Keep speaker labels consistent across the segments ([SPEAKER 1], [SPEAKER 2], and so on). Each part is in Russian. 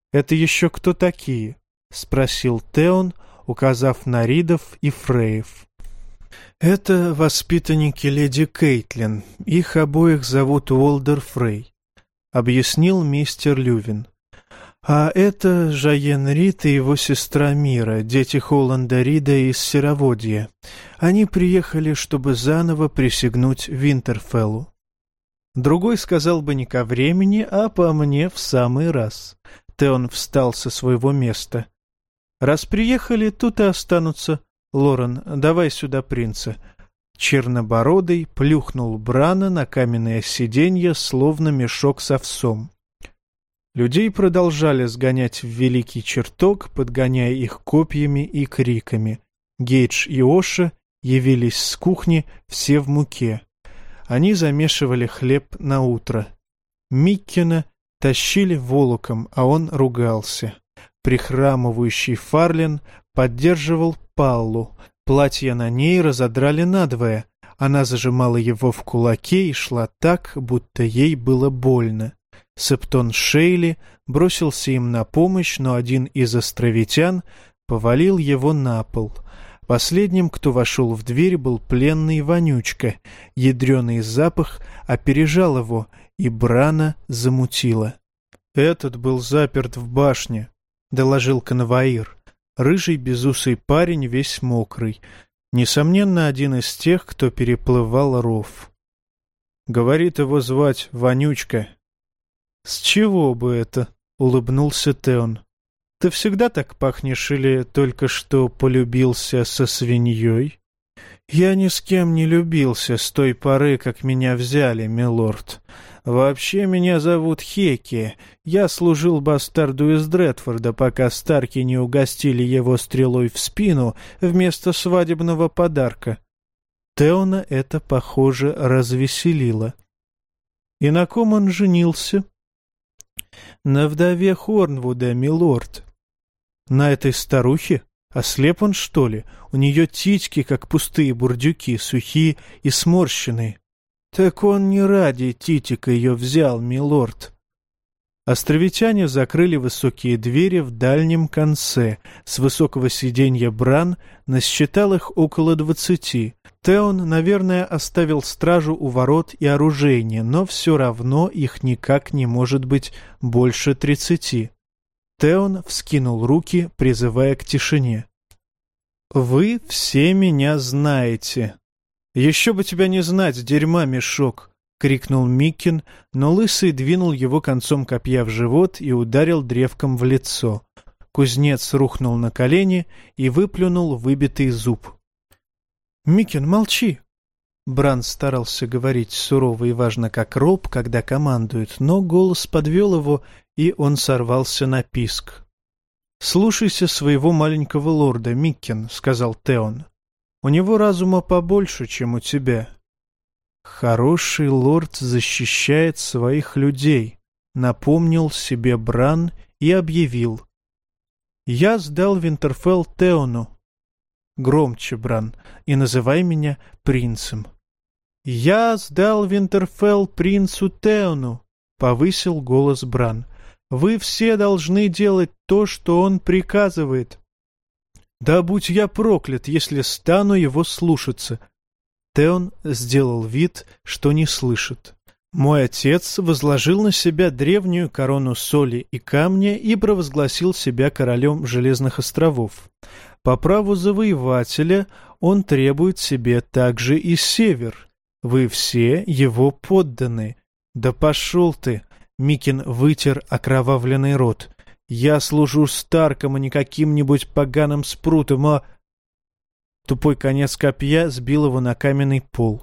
[SPEAKER 1] «Это еще кто такие?» — спросил Теон, указав на Ридов и Фреев. «Это воспитанники леди Кейтлин. Их обоих зовут Уолдер Фрей», — объяснил мистер Лювин. «А это Жаен Рид и его сестра Мира, дети Холланда Рида из Сероводья. Они приехали, чтобы заново присягнуть Винтерфеллу». Другой сказал бы не ко времени, а по мне в самый раз. Теон встал со своего места. «Раз приехали, тут и останутся. Лорен, давай сюда принца». Чернобородый плюхнул Брана на каменное сиденье, словно мешок с овсом. Людей продолжали сгонять в великий чертог, подгоняя их копьями и криками. Гейдж и Оша явились с кухни, все в муке. Они замешивали хлеб на утро. Миккена тащили волоком, а он ругался. Прихрамывающий Фарлин поддерживал Паллу. Платье на ней разодрали надвое. Она зажимала его в кулаке и шла так, будто ей было больно. Септон Шейли бросился им на помощь, но один из островитян повалил его на пол. Последним, кто вошел в дверь, был пленный Вонючка. Ядреный запах опережал его, и Брана замутило. «Этот был заперт в башне», — доложил конвоир. Рыжий безусый парень, весь мокрый. Несомненно, один из тех, кто переплывал ров. «Говорит, его звать Вонючка». «С чего бы это?» — улыбнулся Теон. «Ты всегда так пахнешь или только что полюбился со свиньей?» «Я ни с кем не любился с той поры, как меня взяли, милорд. Вообще меня зовут Хеки. Я служил бастарду из Дредфорда, пока Старки не угостили его стрелой в спину вместо свадебного подарка». Теона это, похоже, развеселило. «И на ком он женился?» «На вдове Хорнвуда, милорд». «На этой старухе? Ослеп он, что ли? У нее титьки, как пустые бурдюки, сухие и сморщенные». «Так он не ради титик ее взял, милорд». Островитяне закрыли высокие двери в дальнем конце. С высокого сиденья Бран насчитал их около 20. Теон, наверное, оставил стражу у ворот и оружейни, но все равно их никак не может быть больше 30. Теон вскинул руки, призывая к тишине. «Вы все меня знаете». «Еще бы тебя не знать, дерьма мешок!» — крикнул Миккин, но Лысый двинул его концом копья в живот и ударил древком в лицо. Кузнец рухнул на колени и выплюнул выбитый зуб. «Миккин, молчи!» Бран старался говорить сурово и важно, как роб, когда командует, но голос подвел его, и он сорвался на писк. «Слушайся своего маленького лорда, Миккин», — сказал Теон. «У него разума побольше, чем у тебя». «Хороший лорд защищает своих людей», — напомнил себе Бран и объявил. «Я сдал Винтерфелл Теону». «Громче, Бран, и называй меня принцем». «Я сдал Винтерфелл принцу Теону», — повысил голос Бран. «Вы все должны делать то, что он приказывает». «Да будь я проклят, если стану его слушаться». Теон сделал вид, что не слышит. «Мой отец возложил на себя древнюю корону соли и камня и провозгласил себя королем Железных островов. По праву завоевателя он требует себе также и север. Вы все его подданы». «Да пошел ты!» — Микин вытер окровавленный рот. «Я служу Старком, а не каким-нибудь поганым спрутом, а...» Тупой конец копья сбил его на каменный пол.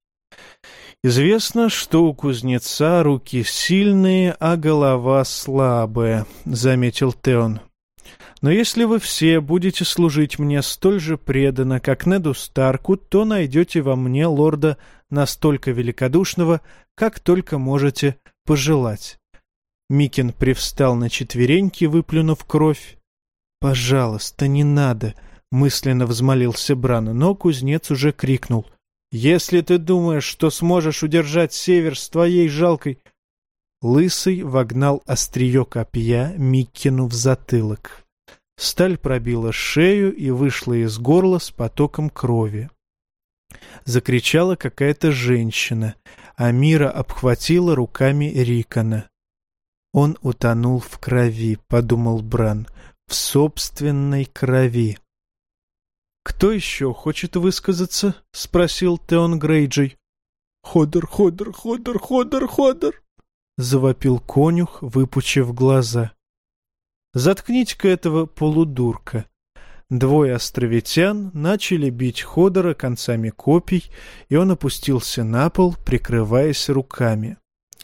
[SPEAKER 1] «Известно, что у кузнеца руки сильные, а голова слабая», — заметил Теон. «Но если вы все будете служить мне столь же преданно, как Неду Старку, то найдете во мне лорда настолько великодушного, как только можете пожелать». Микин привстал на четвереньки, выплюнув кровь. «Пожалуйста, не надо», — мысленно взмолился Бран, но кузнец уже крикнул. «Если ты думаешь, что сможешь удержать север с твоей жалкой...» Лысый вогнал острие копья Миккину в затылок. Сталь пробила шею и вышла из горла с потоком крови. Закричала какая-то женщина, а Мира обхватила руками Рикона. «Он утонул в крови», — подумал Бран, — «в собственной крови». «Кто еще хочет высказаться?» — спросил Теон Грейджей. «Ходор, Ходор, Ходор, Ходор, Ходор!» — завопил конюх, выпучив глаза. «Заткните-ка этого полудурка». Двое островитян начали бить Ходора концами копий, и он опустился на пол, прикрываясь руками.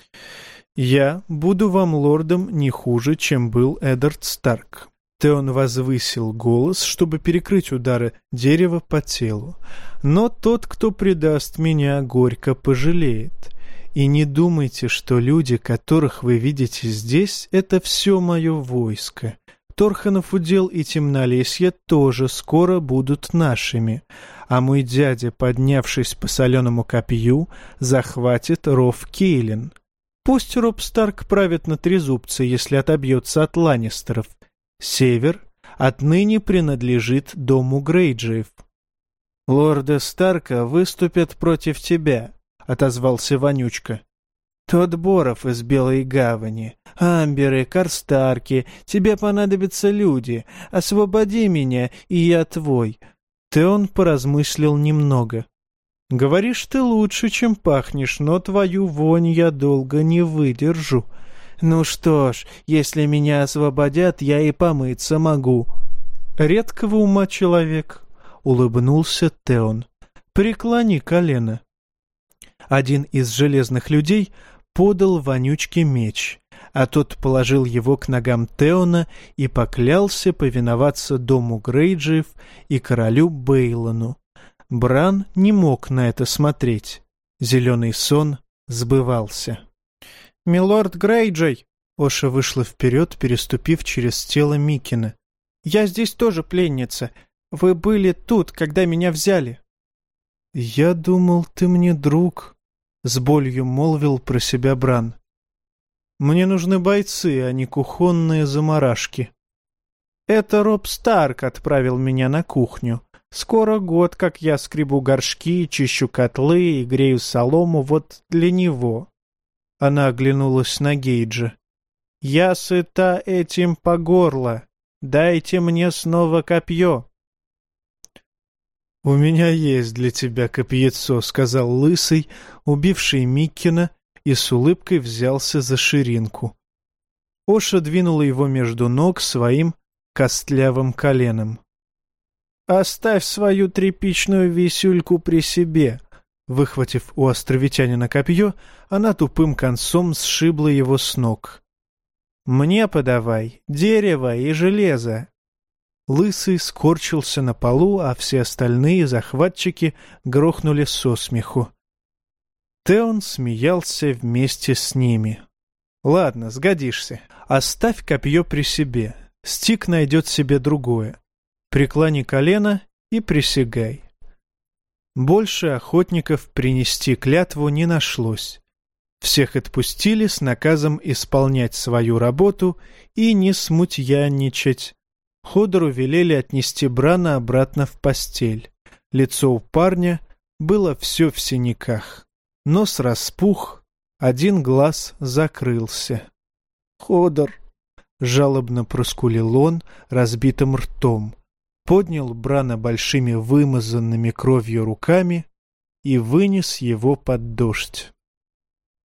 [SPEAKER 1] «Я буду вам лордом не хуже, чем был Эддард Старк». Теон возвысил голос, чтобы перекрыть удары дерева по телу. «Но тот, кто предаст меня, горько пожалеет. И не думайте, что люди, которых вы видите здесь, это все мое войско. Торханов удел и Темнолесье тоже скоро будут нашими, а мой дядя, поднявшись по соленому копью, захватит ров Кейлин. Пусть Роб Старк правит на трезубце, если отобьется от Ланнистеров. Север отныне принадлежит дому Грейджиев». «Лорда Старка выступят против тебя», — отозвался Вонючка. «Тот Боров из Белой Гавани, Амберы, Карстарки, тебе понадобятся люди. Освободи меня, и я твой». Теон поразмыслил немного. «Говоришь ты лучше, чем пахнешь, но твою вонь я долго не выдержу». «Ну что ж, если меня освободят, я и помыться могу». «Редкого ума человек», — улыбнулся Теон. «Преклони колено». Один из железных людей подал Вонючке меч, а тот положил его к ногам Теона и поклялся повиноваться дому Грейджиев и королю Бейлону. Бран не мог на это смотреть. Зеленый сон сбывался. «Милорд Грейджей!» — Оша вышла вперед, переступив через тело Микина. «Я здесь тоже пленница. Вы были тут, когда меня взяли». «Я думал, ты мне друг», — с болью молвил про себя Бран. «Мне нужны бойцы, а не кухонные заморашки». «Это Роб Старк отправил меня на кухню. Скоро год, как я скребу горшки, чищу котлы и грею солому вот для него». Она оглянулась на Гейджа. «Я сыта этим по горло. Дайте мне снова копье». «У меня есть для тебя копьецо», — сказал Лысый, убивший Миккина, и с улыбкой взялся за ширинку. Оша двинула его между ног своим костлявым коленом. «Оставь свою тряпичную висюльку при себе». Выхватив у островитянина копье, она тупым концом сшибла его с ног. «Мне подавай дерево и железо». Лысый скорчился на полу, а все остальные захватчики грохнули со смеху. Теон смеялся вместе с ними. «Ладно, сгодишься. Оставь копье при себе. Стик найдет себе другое. Преклони колено и присягай». Больше охотников принести клятву не нашлось. Всех отпустили с наказом исполнять свою работу и не смутьянничать. Ходору велели отнести Брана обратно в постель. Лицо у парня было все в синяках. Нос распух, один глаз закрылся. «Ходор!» — жалобно проскулил он разбитым ртом. Поднял Брана большими вымазанными кровью руками и вынес его под дождь.